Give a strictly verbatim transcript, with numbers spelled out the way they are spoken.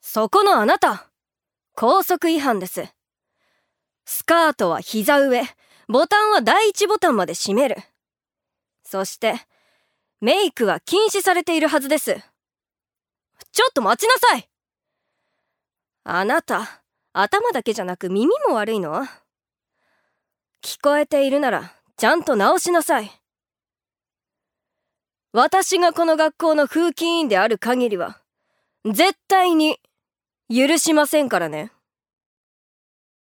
そこのあなた、校則違反です。スカートは膝上、ボタンは第一ボタンまで閉める。そして、メイクは禁止されているはずです。ちょっと待ちなさい。あなた、頭だけじゃなく耳も悪いの？聞こえているなら、ちゃんと直しなさい。私がこの学校の風紀委員である限りは、絶対に許しませんからね。